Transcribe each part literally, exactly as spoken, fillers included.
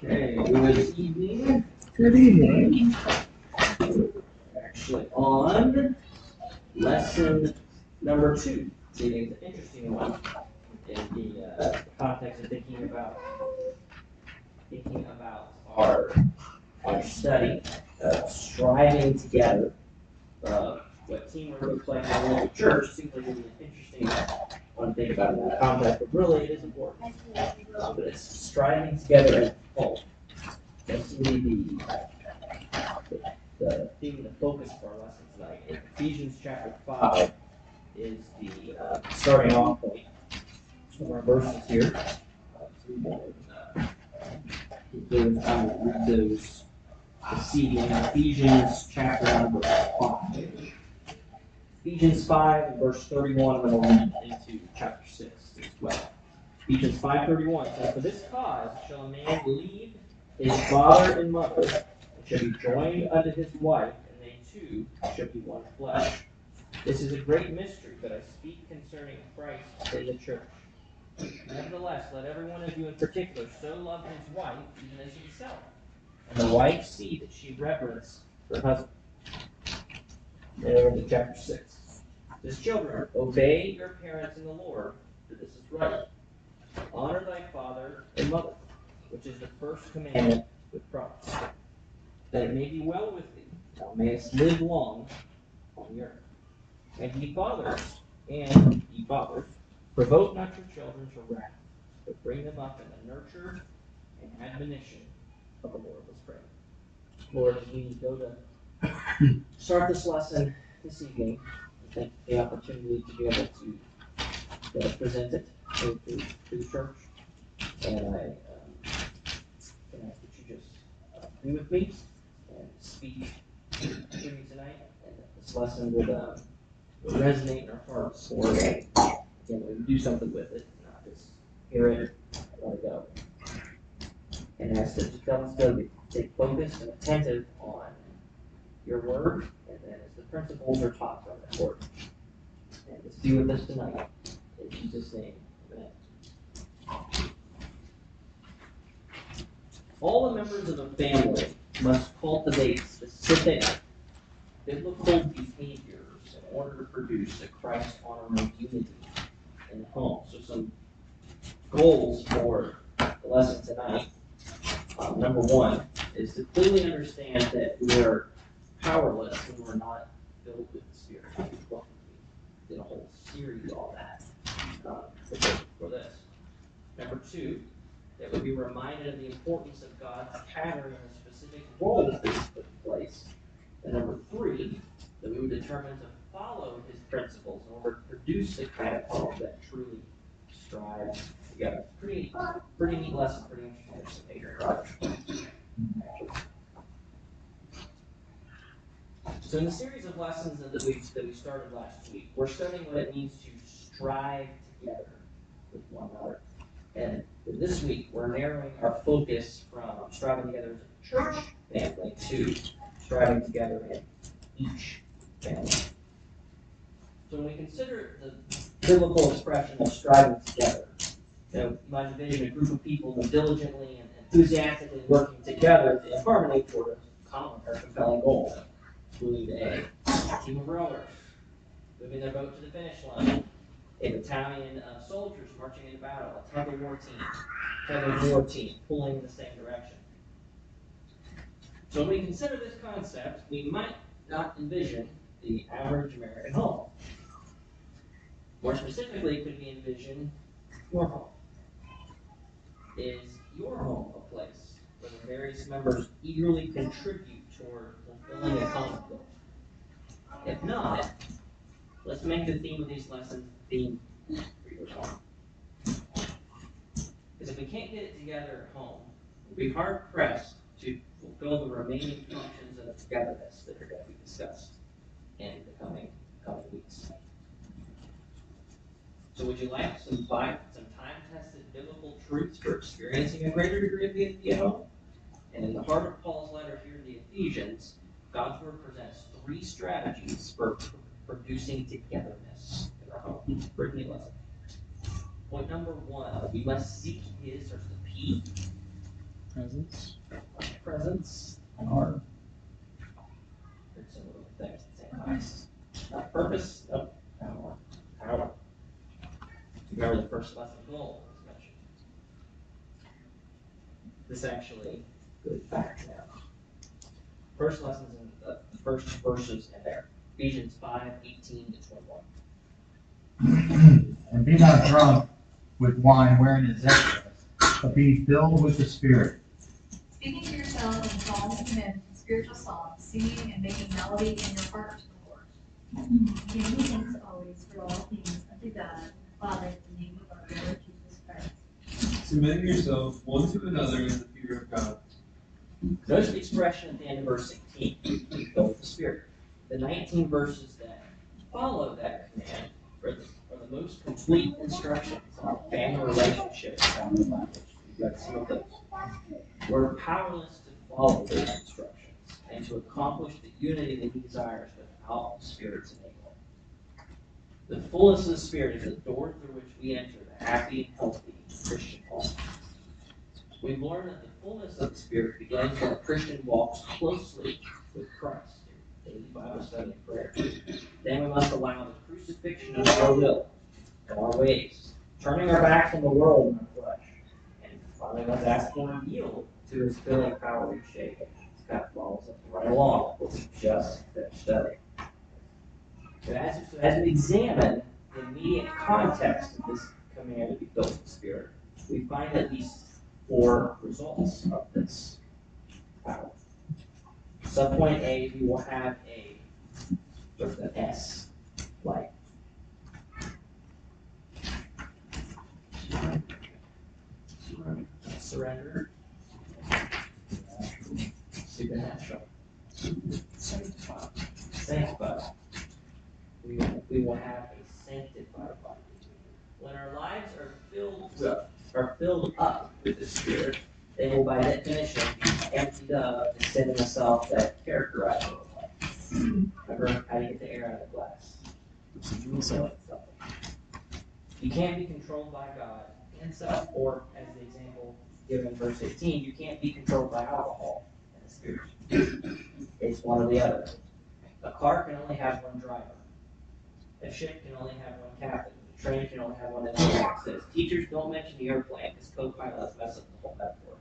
Okay, good evening. Good evening. Actually, on lesson number two, see, it's an interesting one in the uh, context of thinking about thinking about our our study, uh, striving together. Uh, what teamwork looks like in a local church seems like an interesting one to think about in that context, but really it is important. Uh, but it's striving together as a whole. That's really the the theme, the focus of our lesson tonight. In Ephesians chapter five is the uh, starting off point of our verses here. Uh, so we will uh, those, I will read those this evening. Ephesians chapter number five. Ephesians five and verse thirty-one, and then we'll read into chapter six as well. Ephesians five thirty-one says, "For this cause shall a man leave his father and mother, and shall be joined unto his wife, and they two shall be one flesh. This is a great mystery, but I speak concerning Christ in the church. Nevertheless, let every one of you in particular so love his wife, even as himself, and the wife see that she reverence her husband." Then over to chapter six. As children, obey your parents in the Lord, for this is right. Honor thy father and mother, which is the first commandment with promise, that it may be well with thee, thou mayest live long on the earth. And ye fathers, and ye fathers, provoke not your children to wrath, but bring them up in the nurture and admonition of the Lord. Let's pray. Lord, as we go to start this lesson this evening, I thank you for the opportunity to be able to uh, present it to, to, to the church. And I um, can ask that you just uh, be with me and speak to me tonight, and that this lesson would, uh, would resonate in our hearts, or again, we would do something with it, not just hear it, let it go. And ask that you tell us to stay focused and attentive on your word, and then as the principles are taught from that word. And just be with us tonight. In Jesus' name, amen. All the members of a family must cultivate specific biblical behaviors in order to produce a Christ-honoring unity in the home. So some goals for the lesson tonight. Um, number one is to clearly understand that we are powerless when we're not filled with the Spirit. We did a whole series on that uh, for this. Number two, that we be reminded of the importance of God's pattern and the specific roles that He's put in place. And number three, that we would determine to follow His principles in order to produce the kind of home that truly strives together. Pretty, pretty neat lesson, pretty interesting. Adrian Rogers. So in the series of lessons that we that we started last week, we're studying what it means to strive together with one another. And this week, we're narrowing our focus from striving together as a church family to striving together in each family. So when we consider the biblical expression of striving together, you know, you might envision a group of people diligently and enthusiastically working together in harmony toward a common or compelling goal. Moving to A, a team of rowers, moving their boat to the finish line. A battalion of soldiers marching into battle, a tug of war team, tug of war team pulling in the same direction. So when we consider this concept, we might not envision the average American home. More specifically, could we envision your home? Is your home a place where the various members eagerly contribute toward fulfilling a common goal? If not, let's make the theme of these lessons the theme for your home. Because if we can't get it together at home, we'll be hard-pressed to fulfill the remaining functions of togetherness that are going to be discussed in the coming, coming weeks. So would you like some, some time-tested biblical truths for experiencing a greater degree of unity at home? And in the heart of Paul's letter here to the Ephesians, God's Word presents three strategies for producing togetherness in our home. Brittany, lesson. Point number one, we must seek His, or the P, presence, presence, power, and similar things at the same time. Not purpose, no, power, power. Remember the first lesson goal was mentioned. This actually, good fact now. First lessons in the, the first verses in there. Ephesians five, eighteen to twenty-one. and be not drunk with wine wherein is excess, but be filled with the Spirit. Speaking to yourselves in psalms and hymns and spiritual songs, singing and making melody in your heart to the Lord. Giving thanks always for all things unto God, Father, in the name of our Lord Jesus Christ. Submitting yourselves one to another in the fear of God. Notice the expression at the end of verse sixteen, be filled with the Spirit. The nineteen verses that follow that command are the, are the most complete instructions on family relationships found in the Bible. We've got some of those. We're powerless to follow those instructions and to accomplish the unity that he desires without the Spirit's enablement. The fullness of the Spirit is the door through which we enter the happy and healthy Christian home. We've learned that the fullness of the Spirit begins when a Christian walks closely with Christ in daily Bible study and prayer. Then we must allow the crucifixion of our will and our ways, turning our backs on the world and our flesh. And finally, let's ask for and yield to his filling power and shape. Scott follows us right along with what we just finished studying. So as, so as we examine the immediate context of this command to be filled with the Spirit, we find at least four results of this power. Subpoint A, we will have a sort of an S, like surrender, supernatural, sanctified. Sanctified. We, we will have a sanctified body. When our lives are filled with, are filled up with the Spirit, they will by definition be emptied of the sin in the self that characterizes our life. Remember how you get the air out of the glass. So, you can't be controlled by God and self, or as the example given in verse eighteen, you can't be controlled by alcohol and the Spirit. It's one or the other. A car can only have one driver. A ship can only have one captain. A train can only have one engineer. So teachers don't mention the airplane because co-pilots mess up the whole metaphor.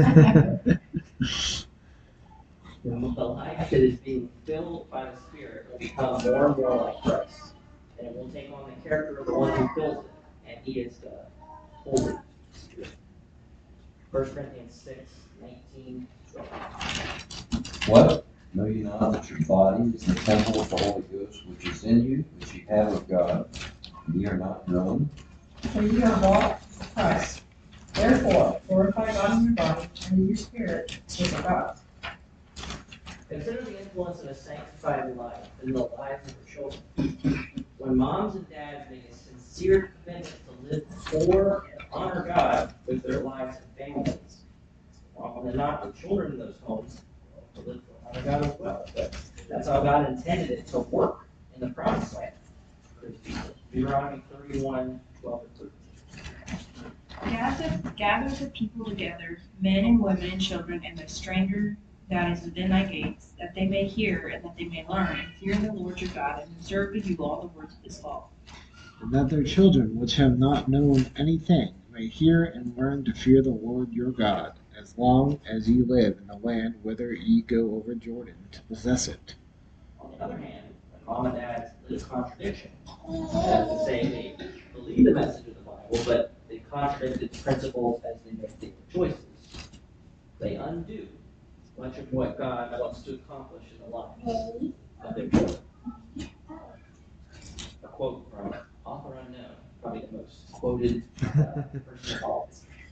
The life that is being filled by the Spirit will become more and more like Christ. And it will take on the character of the one who fills it. And he is the Holy Spirit. First Corinthians six, nineteen, twelve. What? Know ye not that your body is the temple of the Holy Ghost, which is in you, which ye have of God, and ye are not your own? For ye are bought with price. Therefore, glorify God in your body and in your spirit, which is of God. Consider the influence of a sanctified life in the lives of your children. When moms and dads make a sincere commitment to live for and honor God with their lives and families, often than not, the children in those homes will live for and honor God as well. But that's how God intended it to work in the promised land for his people. Deuteronomy thirty-one, twelve and thirteen. Gather, gather the people together, men and women and children, and the stranger that is within thy gates, that they may hear and that they may learn, and fear the Lord your God, and observe to do all the words of this law. And that their children, which have not known anything, may hear and learn to fear the Lord your God, as long as ye live in the land whither ye go over Jordan to possess it. On the other hand, when mom and dad live contradiction, that is to say, they believe the message of the Bible, but they contradict its principles as they make their choices, they undo much of what God wants to accomplish in the lives of their children. A quote from author unknown, probably the most quoted uh, person of all.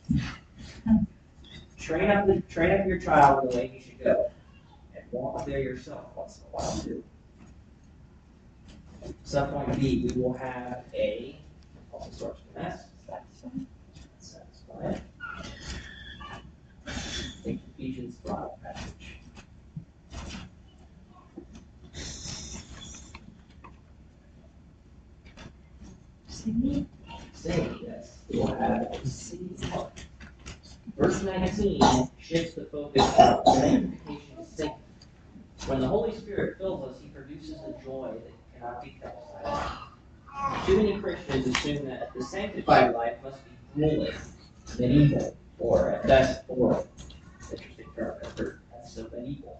Train up the train up your child in the way he should go, and walk there yourself once in a while too. Subpoint B, we will have a also starts with an S. Satisfied. Take Ephesians five passage. Sing. Sing, yes. We will have a singing heart. Verse nineteen. eighteen shifts the focus from sanctification to sanctification. When the Holy Spirit fills us, He produces a joy that cannot be kept silent. Too many Christians assume that the sanctified life must be grueling, medieval, or at best boring. Interesting term, I've heard that's so medieval.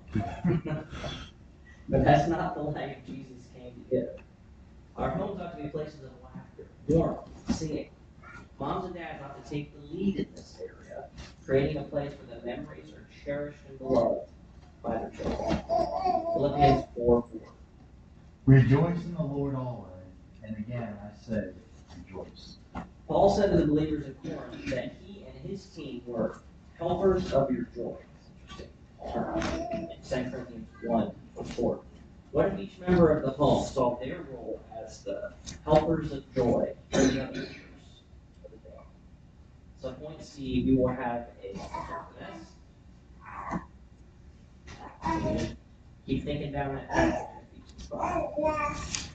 But that's not the life Jesus came to give. Our homes ought to be places of laughter, warmth, singing. Moms and dads ought to take the lead in this area, creating a place where the memories are cherished and beloved by their children. Philippians four four. Rejoice in the Lord always, and again I say, rejoice. Paul said to the believers in Corinth that he and his team were helpers of your joy. Interesting term. In Second Corinthians one four. What if each member of the home saw their role as the helpers of joy for the other members of the family? So point C, we will have a for this. Keep thinking down that passage in Ephesians five.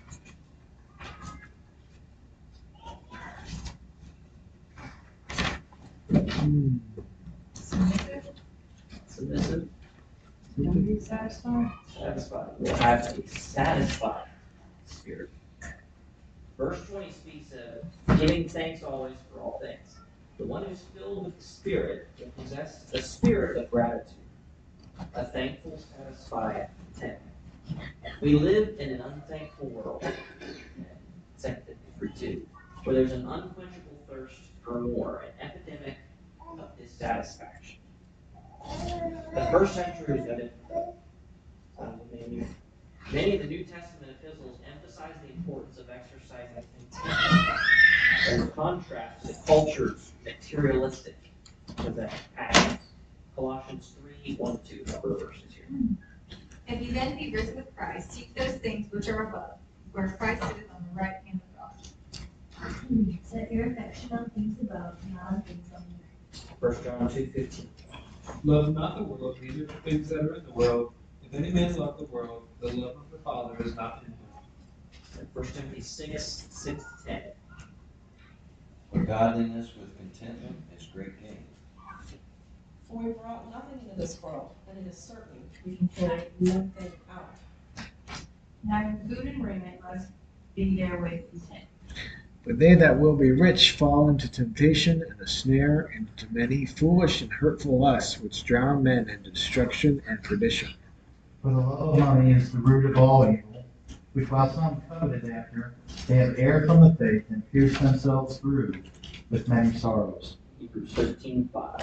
Hmm. Submissive, Submissive, don't be satisfied. satisfied. We'll have a satisfied spirit. Verse twenty speaks of giving thanks always for all things. The one who's filled with the Spirit will possess a spirit of gratitude, a thankful, satisfied contentment. We live in an unthankful world, Second Timothy two, where there's an unquenchable thirst for more, an epidemic of dissatisfaction. The first century was noted for um, many, many of the New Testament epistles emphasize the importance of exercising contentment in contrast to the culture's materialistic passions. Colossians three one two, number of verses here. If you then be risen with Christ, seek those things which are above, where Christ sitteth on the right hand of God. Set your affection on things above, not on things on the earth. First John two fifteen. Love not the world, neither the things that are in the world. If any man love the world, the love of the Father is not in him. First Timothy six six to ten. For godliness with contentment is great gain. For we brought nothing into this world, and it is certain we can carry nothing out. Having food and raiment must be therewith content. But they that will be rich fall into temptation and a snare, and into many foolish and hurtful lusts, which drown men into destruction and perdition. For the love of money is the root of all evil, which while some coveted after, they have erred from the faith and pierced themselves through with many sorrows. Hebrews thirteen five.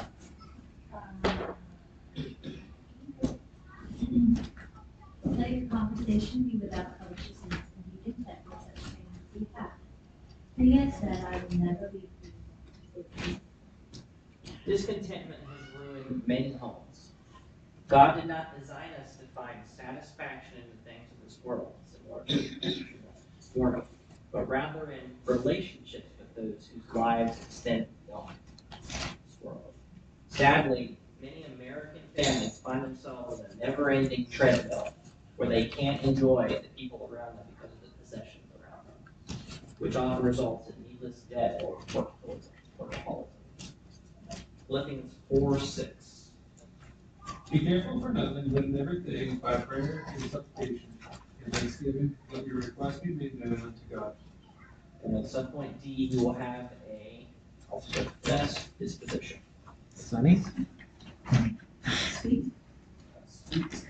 Let your conversation be without covetousness, and be content with such things as you have. For he has said, I will never leave you. Discontentment has ruined many homes. God did not design us to find satisfaction in the things of this world, similar to Warren, but rather in relationships with those whose lives extend beyond this world. Sadly, many American families find themselves in a never-ending treadmill where they can't enjoy the people around them because of the possessions around them, which often results in needless debt or workaholism. Philippians four six. Be careful for nothing, but in everything, by prayer and supplication and thanksgiving, let your requests be made known unto God. And at some point D, we will have a also best disposition. Sunny? Sweet. Sweet.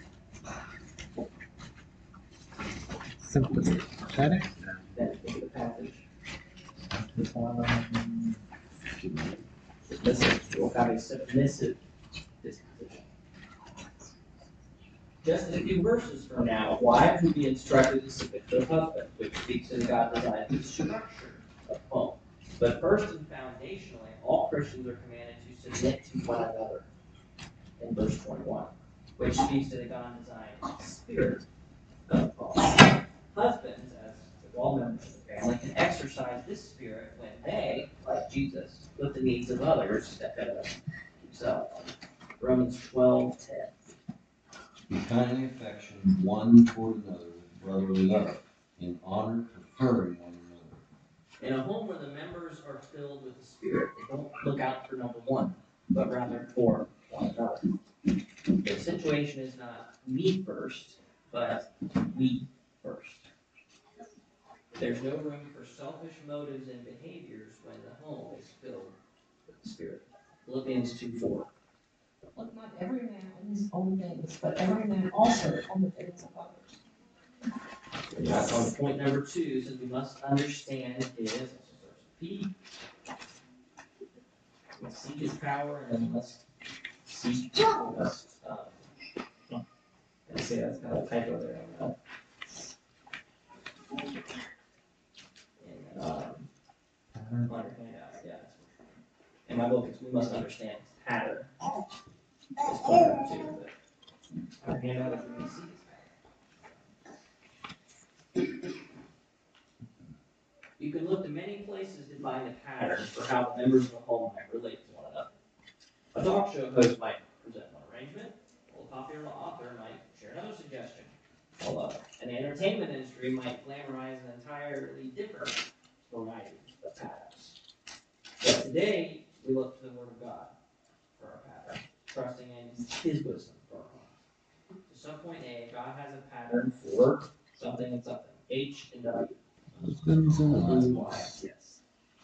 Sympathetic? Then think of the passage. Um, Submissive. We'll have a submissive disposition. Just a few verses from now, wives will be instructed to submit to their husband, which speaks to the God designed the structure of home. But first and foundationally, all Christians are commanded to submit to one another in verse twenty-one, which speaks to the God designed spirit of home. Husbands, as all members of the family, can exercise this spirit when they, like Jesus, put the needs of others ahead of themselves. Romans twelve ten. Be kindly affectioned one toward another with brotherly love, in honor preferring one another. In a home where the members are filled with the Spirit, they don't look out for number one, but rather for one another. The situation is not me first, but we first. There's no room for selfish motives and behaviors when the home is filled with the Spirit. Philippians two four. Look not every man on his own things, but every man also on the things of others. And that's on point number two, says we must understand his P. We must seek his power, and then we must seek, we must, um, I say that's kind of a typo there on that. And, um, on your handout, yeah. In my book, it's we must understand his pattern. It's point number two, but on your handout, it's we must seek his pattern. You can look to many places to find a pattern for how the members of the home might relate to one another. A talk show host might present one arrangement, while a popular author might share another suggestion. While uh, an entertainment industry might glamorize an entirely different variety of patterns. But today, we look to the Word of God for our pattern, trusting in His wisdom for our home. So some point A, God has a pattern for something and something. H and W. Husbands and wives. Wives, yes.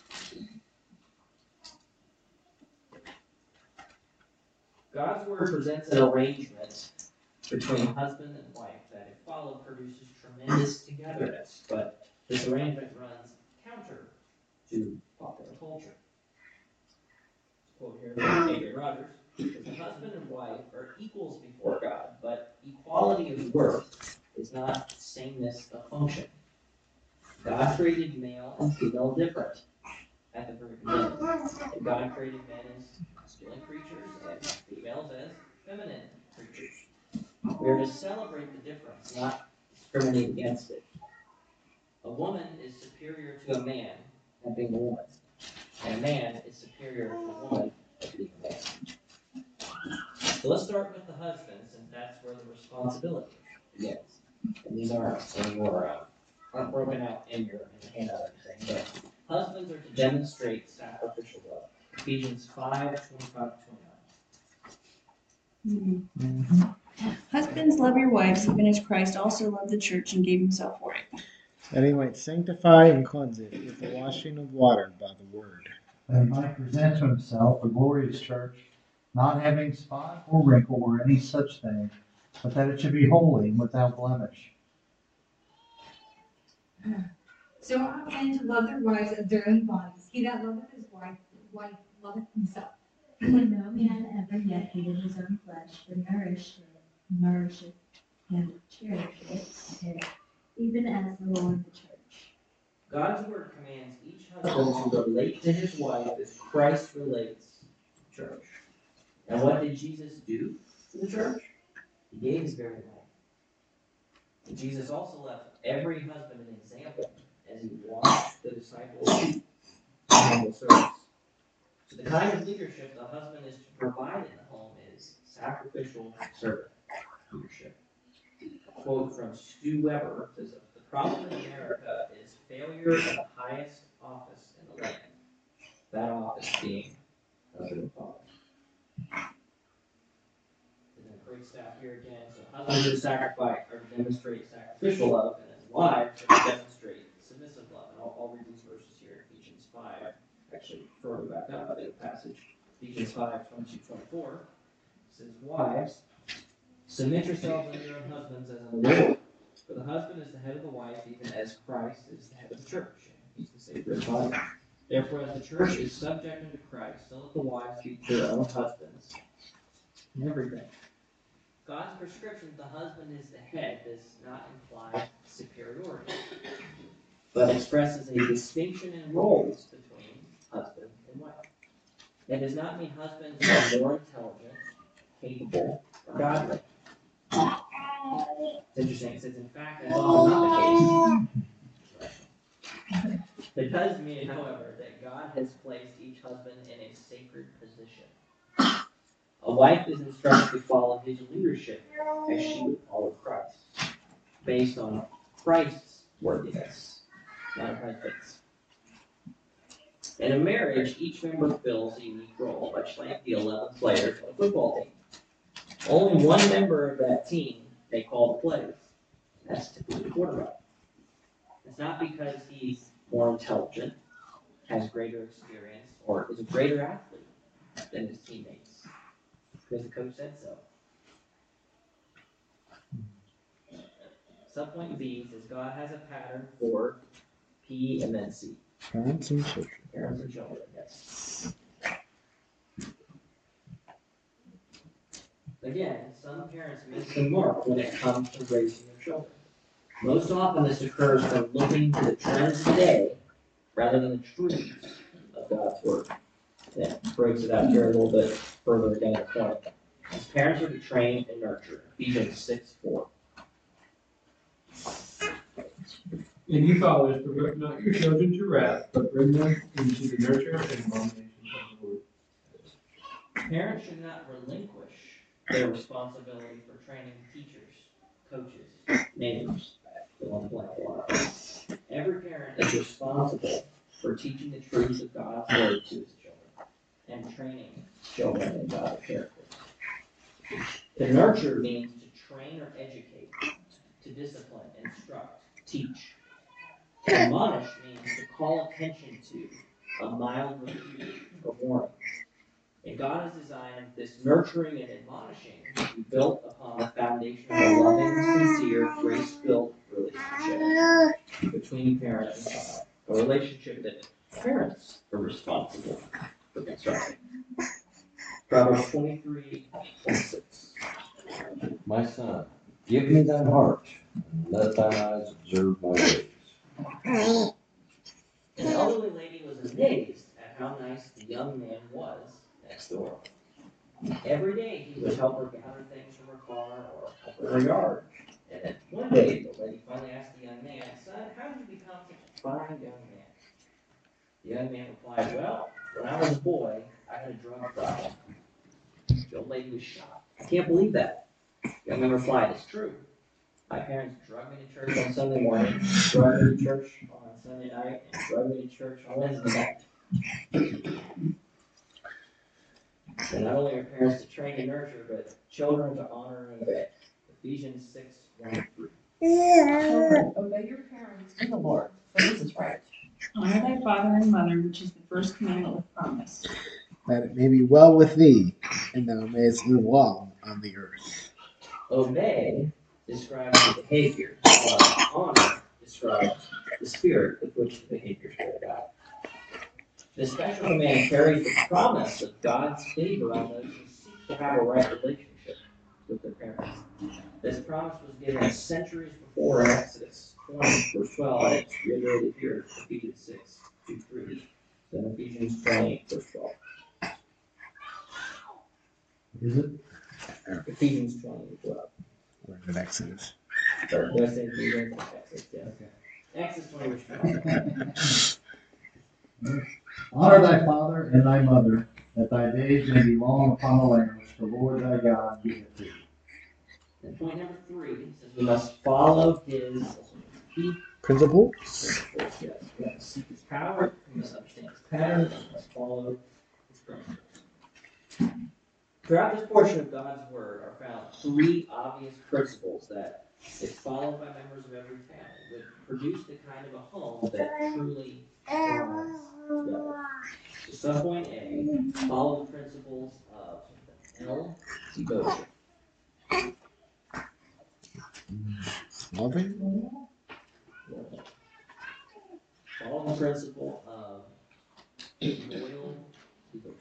God's Word presents an arrangement between husband and wife that, if followed, produces tremendous togetherness. But this arrangement runs counter to popular culture. Quote here from A J Rogers: the husband and wife are equals before God, but equality of worth is not sameness of function. God created male and female different at the very beginning. And God created men as masculine creatures and females as feminine creatures. We are to celebrate the difference, not discriminate against it. A woman is superior to a man at being a woman, and a man is superior to a woman at being a man. So let's start with the husband, since that's where the responsibility begins. And these aren't in your uh, aren't broken out in your in the handout or anything, but husbands are to demonstrate sacrificial love. Ephesians five twenty-five to twenty-nine. Mm-hmm. Husbands, love your wives, even as Christ also loved the church and gave himself for it, That he might sanctify and cleanse it with the washing of water by the word. That he might present to himself a glorious church, not having spot or wrinkle or any such thing, but that it should be holy and without blemish. So ought men to love their wives as their own bodies. He that loveth his wife, wife loveth himself. For no man ever yet hated his own flesh, but nourished it, nourisheth and cherisheth it, even as the Lord the church. God's word commands each husband to relate to his wife as Christ relates to the church. And what did Jesus do to the church? He gave his very life. And Jesus also left every husband an example as he washed the disciples' feet in humble service. So the kind of leadership the husband is to provide in the home is sacrificial servant leadership. A quote from Stu Weber says, the problem in America is failure of the highest office in the land. That office being husband and father. And then great staff here again. So husbands are to sacrifice or to demonstrate sacrificial love, and then wives are to demonstrate submissive love. And I'll, I'll read these verses here in Ephesians five. Actually, further back up in the passage. Ephesians five, twenty-two, twenty-four. Says, wives, submit yourselves unto your own husbands as in the Lord. For the husband is the head of the wife, even as Christ is the head of the church. He's the Savior of the body. Therefore, as the church is subject unto Christ, so let the wives be to their own husbands in everything. God's prescription that the husband is the head does not imply superiority, but expresses a distinction in roles between husband and wife. That does not mean husbands are more intelligent, capable, or godly. It's interesting, it says, in fact, that's often not the case. It does mean, however, that God has placed each husband in a sacred position. A wife is instructed to follow his leadership as she would follow Christ, based on Christ's worthiness, not her husband's. In a marriage, each member fills a unique role, much like the eleven players on a football team. Only one member of that team may call the plays. That's typically the quarterback. It's not because he's more intelligent, has greater experience, or is a greater athlete than his teammates, because the coach said so. Subpoint B says God has a pattern for P and then C. Parents and children. Parents and children, yes. Again, some parents miss the mark when it comes to raising their children. Most often this occurs from looking to the trends of the day rather than the truths of God's word. Yeah, breaks it out here a little bit further again at the point. As parents are to train and nurture. Ephesians six four. And you fathers, provoke not your children to wrath, but bring them into the nurture and admonition of the Lord. Parents should not relinquish their responsibility for training teachers, coaches, neighbors. Fill in the blank a lot. Every parent is responsible for teaching the truths of God's word to his children and training children in God's character. To nurture means to train or educate, to discipline, instruct, teach. To admonish means to call attention to, a mild rebuke or warning. And God has designed this nurturing and admonishing to be built upon the foundation of a loving, sincere, grace-filled relationship between parent and child. A relationship that parents are responsible for constructing. Proverbs twenty-three, twenty-six. My son, give me thine heart, and let thine eyes observe my ways. An elderly lady was amazed at how nice the young man was next door. Every day he would help her gather things from her car or help her in her yard. And then one day the lady finally asked the young man, "Son, how did you become such a fine young man?" The young man replied, "Well, when I was a boy, I had a drug problem." The old lady was shocked. "I can't believe that." The young man replied, "It's true. My parents drug me to church on Sunday morning, drug me to church on Sunday night, and drug me to church on Wednesday night." And not only are parents to train and nurture, but children to honor and obey. Ephesians six, one to three. Children, obey your parents in the Lord, for this is right. Honor thy father and mother, which is the first commandment with promise. That it may be well with thee, and thou mayest live long on the earth. Obey describes the behavior, while honor describes the spirit with which the behavior is carried out. This special command carries the promise of God's favor on those who seek to have a right relationship with their parents. This promise was given centuries before in Exodus twenty, verse twelve, and it's reiterated here in Ephesians six, two, three, then Ephesians twenty, verse twelve. Is it? Ephesians twenty, twelve. We're in Exodus. Or did I say Ephesians? Exodus, yeah. Exodus twenty, verse twelve. Honor thy father and thy mother, that thy days may be long upon the land which the Lord thy God giveth thee. And point number three says we must follow his key Principle? principles. Yes, we must seek his power, we must understand his patterns, we must follow his principles. Throughout this portion of God's word are found three obvious principles that, if followed by members of every family, would produce the kind of a home that truly thrives together. So subpoint A, follow the principles of L, devotion. Loving? Follow the principle of loyal devotion.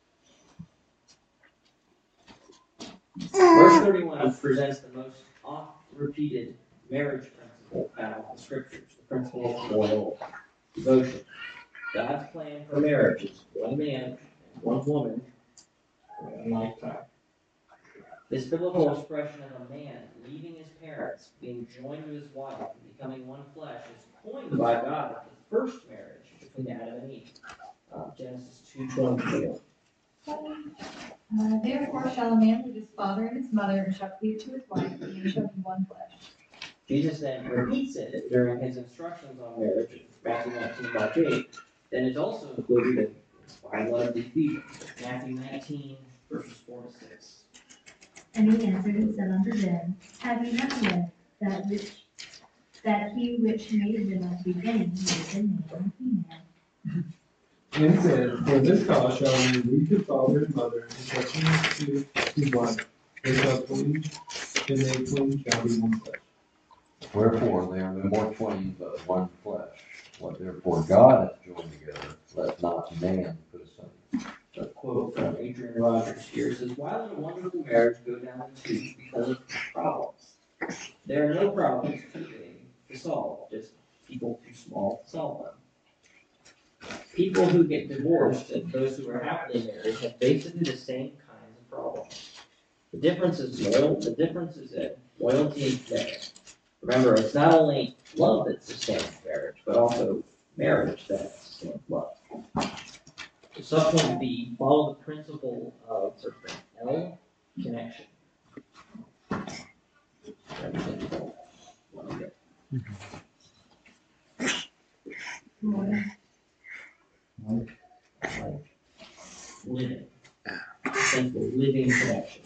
Verse thirty-one presents the most oft-repeated marriage principle found in the scriptures, the principle of loyal devotion. God's plan for marriage is one man and one woman for one lifetime. This biblical expression of a man leaving his parents, being joined to his wife, and becoming one flesh is coined by God at the first marriage between Adam and Eve. Uh, Genesis two twenty-four. Uh, Therefore shall a man leave his father and his mother, and shall cleave to his wife, and they shall be one flesh. Jesus then repeats it during his instructions on marriage in Matthew nineteen, Mark eight. Then it's also included in by one of the Ephesians, Matthew nineteen, verses four to six. And he answered and said unto them, Have ye not read that which, that he which made them at the beginning made them male and female? And said, For this cause shall a man leave his father and mother, and shall cleave to his wife. They shall cleave, and they twain shall be one flesh. Wherefore they are no more twain, but one flesh. What therefore God hath joined together, let not man put asunder. A quote from Adrian Rogers here says, why let a wonderful marriage go down in tubes because of problems? There are no problems too big to solve, just people too small to solve them. People who get divorced and those who are happily married have basically the same kinds of problems. The difference is loyal, the difference is in loyalty and commitment. Remember, it's not only love that sustains marriage, but also marriage that sustains love. Subpoint B, follow the principle of L, connection. Living. Simple living connection.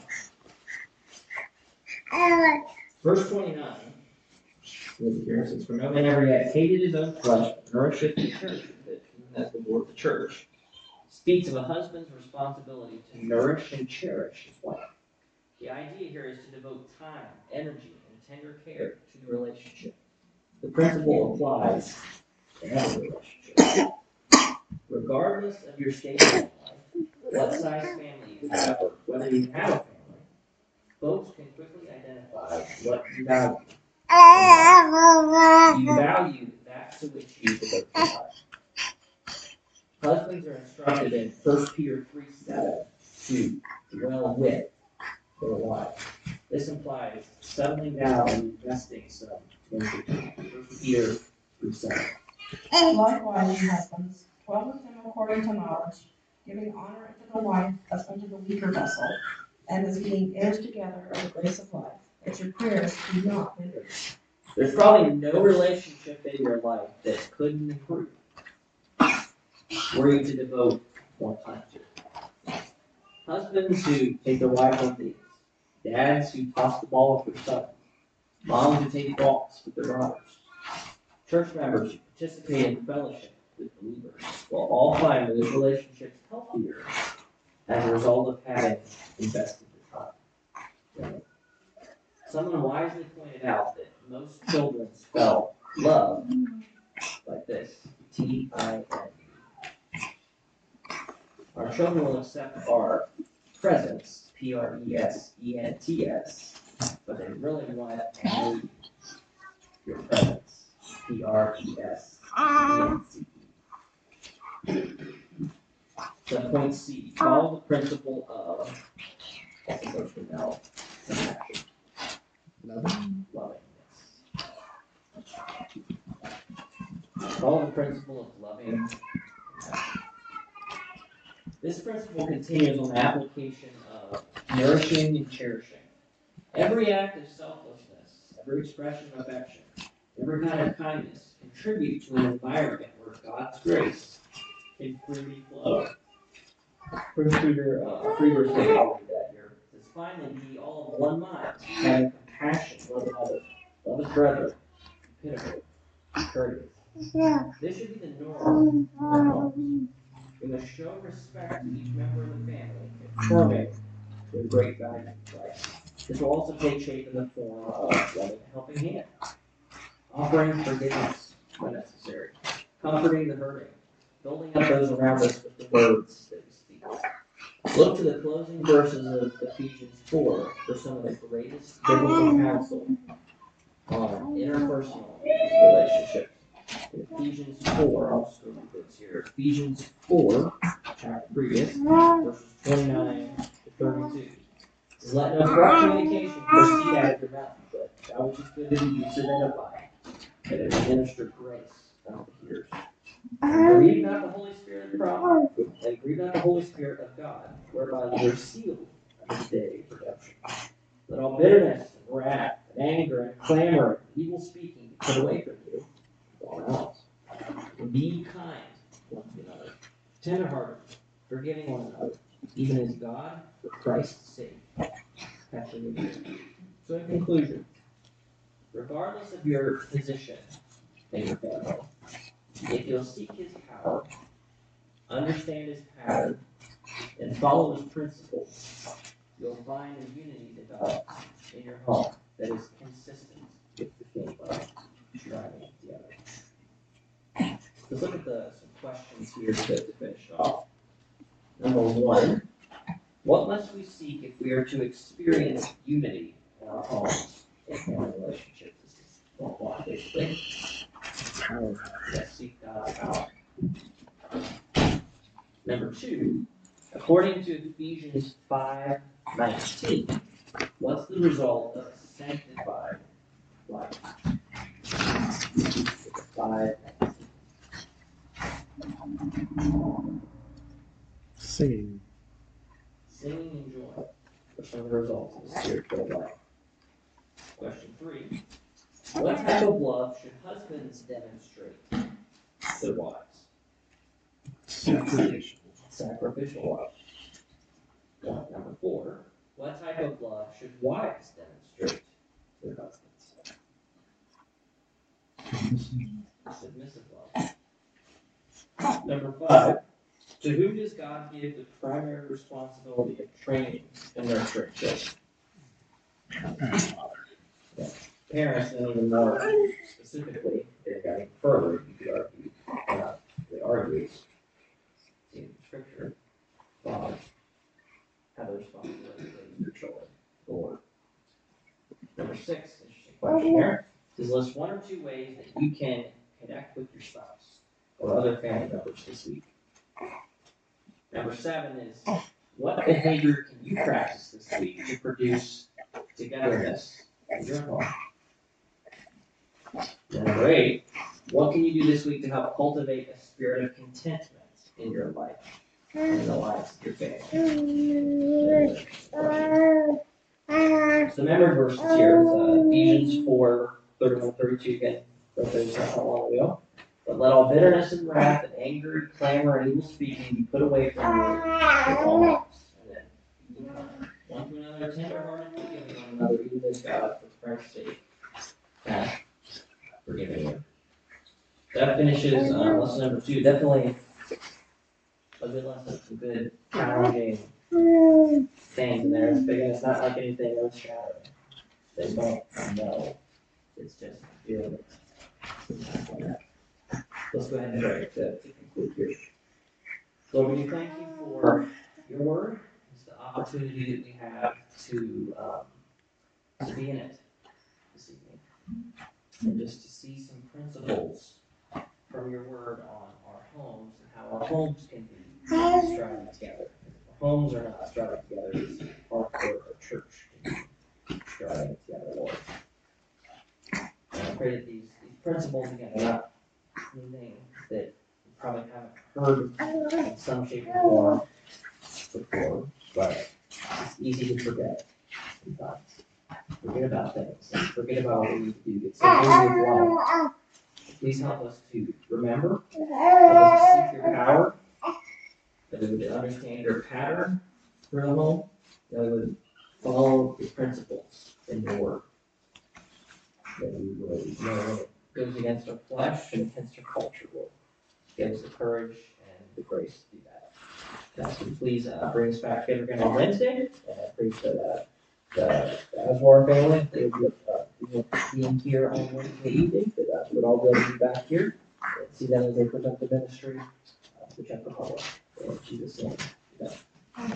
Verse twenty-nine. Here says, for no man ever yet hated his own flesh, but nourisheth the church with it, and that's the word of the church. Speaks of a husband's responsibility to nourish and cherish his wife. The idea here is to devote time, energy, and tender care to the relationship. The principle applies to every relationship. Regardless of your state in life, what size family you have, or whether you have a family, folks can quickly identify what you value. You value that to which you devote your life. Husbands are instructed in First Peter three seven to dwell with their wives. This implies settling down and investing some into First Peter three seven. Likewise, ye husbands, dwell with them according to knowledge, giving honor unto the wife as unto the weaker vessel, and as being heirs together of the grace of life, that your prayers be not hindered. There's probably no relationship in your life that couldn't improve were you to devote more time to it. Husbands who take their wife on dates, dads who toss the ball with their sons, moms who take walks with their daughters, church members who participate in fellowship with believers will all find those relationships healthier as a result of having invested the time. Someone wisely pointed out that most children spell love like this, T I N E. Our children will accept our presence, P R E S E N T S, but they really want to need your presence, P R E S E N C E. So point C, follow the principle of, also goes to L, action. Loving. Loving, yes. Follow the principle of loving. This principle continues on the application of nourishing and cherishing. Every act of selflessness, every expression of affection, every kind of kindness contribute to an environment where God's grace can freely flow. First Peter, uh, three verse eight, I'll read that here. It says, finally, be all of one mind, having compassion for one another, love his brethren, pitiful, courteous. This should be the norm in our homes. We must show respect to each member of the family, affirming their great value in Christ. This will also take shape in the form of loving a helping hand, offering forgiveness when necessary, comforting the hurting, building up those around us with the words that we speak. Look to the closing verses of Ephesians four for some of the greatest biblical counsel on interpersonal relationships. In Ephesians four, I'll just go through this here. Ephesians four, chapter previous, verses twenty-nine to thirty-two. Says, let no corrupt communication proceed out of your mouth, but that which is good to be used to edify, that it may minister grace unto the hearers. And grieve not the Holy Spirit of God, and grieve not the Holy Spirit of God, whereby you are sealed unto the day of redemption. Let all bitterness and wrath and anger and clamor and evil speaking be put away from you. All else. Be kind one to tenderhearted, forgiving one another, even as God, for Christ's sake, hath forgiven you. So in conclusion, regardless of your position in your family, if you'll seek his power, understand his pattern, and follow his principles, you'll find a unity develop in your home that is consistent with the theme of striving together. Let's look at the some questions here to, to finish off. Number one, what must we seek if we are to experience unity in our homes and family relationships? This is one block, basically. Power. Yes, seek God's power. Number two, according to Ephesians five nineteen, what's the result of a sanctified life? Five. Singing. Singing and joy are some of the results of a spirit-filled life. Question three, what type of love should husbands demonstrate to their wives? Sacrificial. Sacrificial love. Uh, Number four, what type of love should wives demonstrate to their husbands? Submissive love. Number five, to whom does God give the primary responsibility of training and nurturing children? Yeah. Parents, and even more specifically, if going further, you could argue, uh, they argue, in scripture, fathers have the responsibility to raise their children, the Lord. Number six, interesting question here, is list one or two ways that you can connect with your spouse or other family members this week. Number seven is, what behavior can you practice this week to produce togetherness in your home? Number eight, what can you do this week to help cultivate a spirit of contentment in your life and in the lives of your family? So the memory verses here is uh, Ephesians four, thirty-one, thirty-two, again, wrote those not long ago. But let all bitterness and wrath and anger, clamor, and evil speaking be put away from you with all malice. And then, one to another, tenderhearted, forgiving one another, even as God, for Christ's sake, hath forgiven you. That finishes uh, lesson number two. Definitely a good lesson, some good, challenging things in there. It's big, and it's not like anything earth shattering. They don't know. It's just feeling it. Let's go ahead and pray to, to conclude here. Lord, we thank you for your word. It's the opportunity that we have to, um, to be in it this evening. And just to see some principles from your word on our homes and how our homes can be striving together. If our homes are not striving together, it's hard for our church to be striving together, Lord. And I pray that these, these principles, again, are not anything that you probably haven't heard in some shape or form before, but it's easy to forget sometimes. Forget about things, and forget about what we need to do. Get so busy with life. Please help us to remember, help us to seek your power, that we would understand your pattern for the home, that we would follow the principles in your word, that we would know it goes against our flesh and against our culture, Lord. Give us the courage and the grace to do that. And ask you to please uh, bring us back together again on Wednesday, and I pray for that. The Asmore family, they will be, uh, we will be in here on Wednesday evening, but uh, we'd all be able to be back here and see them as they present the ministry, uh, to Czech Republic. In Jesus' name, amen.